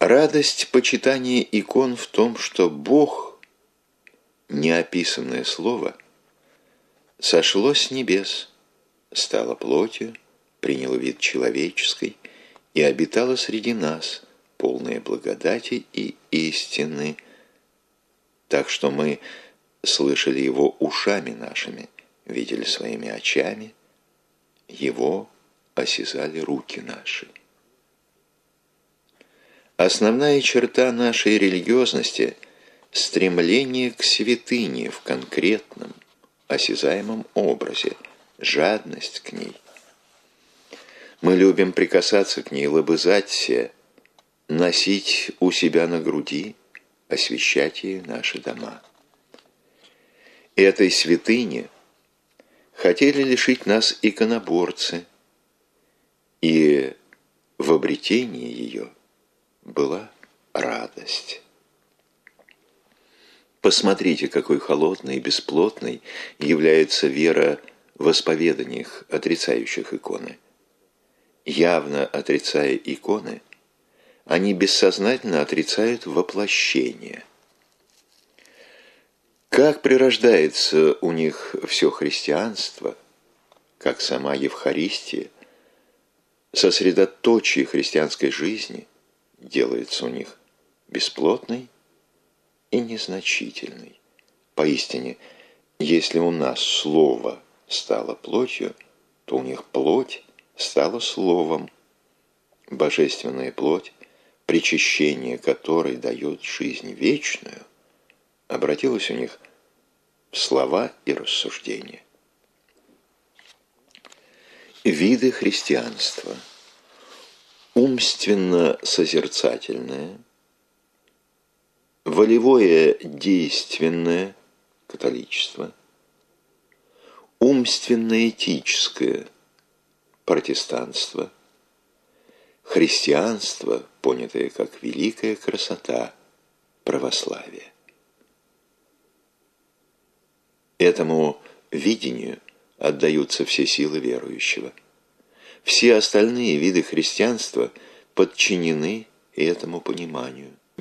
Радость почитания икон в том, что Бог, неописанное слово, сошло с небес, стало плотью, приняло вид человеческий и обитало среди нас, полное благодати и истины, так что мы слышали его ушами нашими, видели своими очами, его осязали руки наши. Основная черта нашей религиозности – стремление к святыне в конкретном, осязаемом образе, жадность к ней. Мы любим прикасаться к ней, лобызать се, носить у себя на груди, освящать ей наши дома. Этой святыни хотели лишить нас иконоборцы, и в обретении ее была радость. Посмотрите, какой холодной и бесплотной является вера в исповеданиях, отрицающих иконы. Явно отрицая иконы, они бессознательно отрицают воплощение. Как прирождается у них все христианство, как сама Евхаристия, сосредоточие христианской жизни делается у них бесплотной и незначительной. Поистине, если у нас слово стало плотью, то у них плоть стала словом. Божественная плоть, причащение которой дает жизнь вечную, обратилась у них в слова и рассуждения. Виды христианства. Умственно-созерцательное, волевое-действенное католичество, умственно-этическое протестанство, христианство, понятое как великая красота, православие. Этому видению отдаются все силы верующего. Все остальные виды христианства подчинены этому пониманию.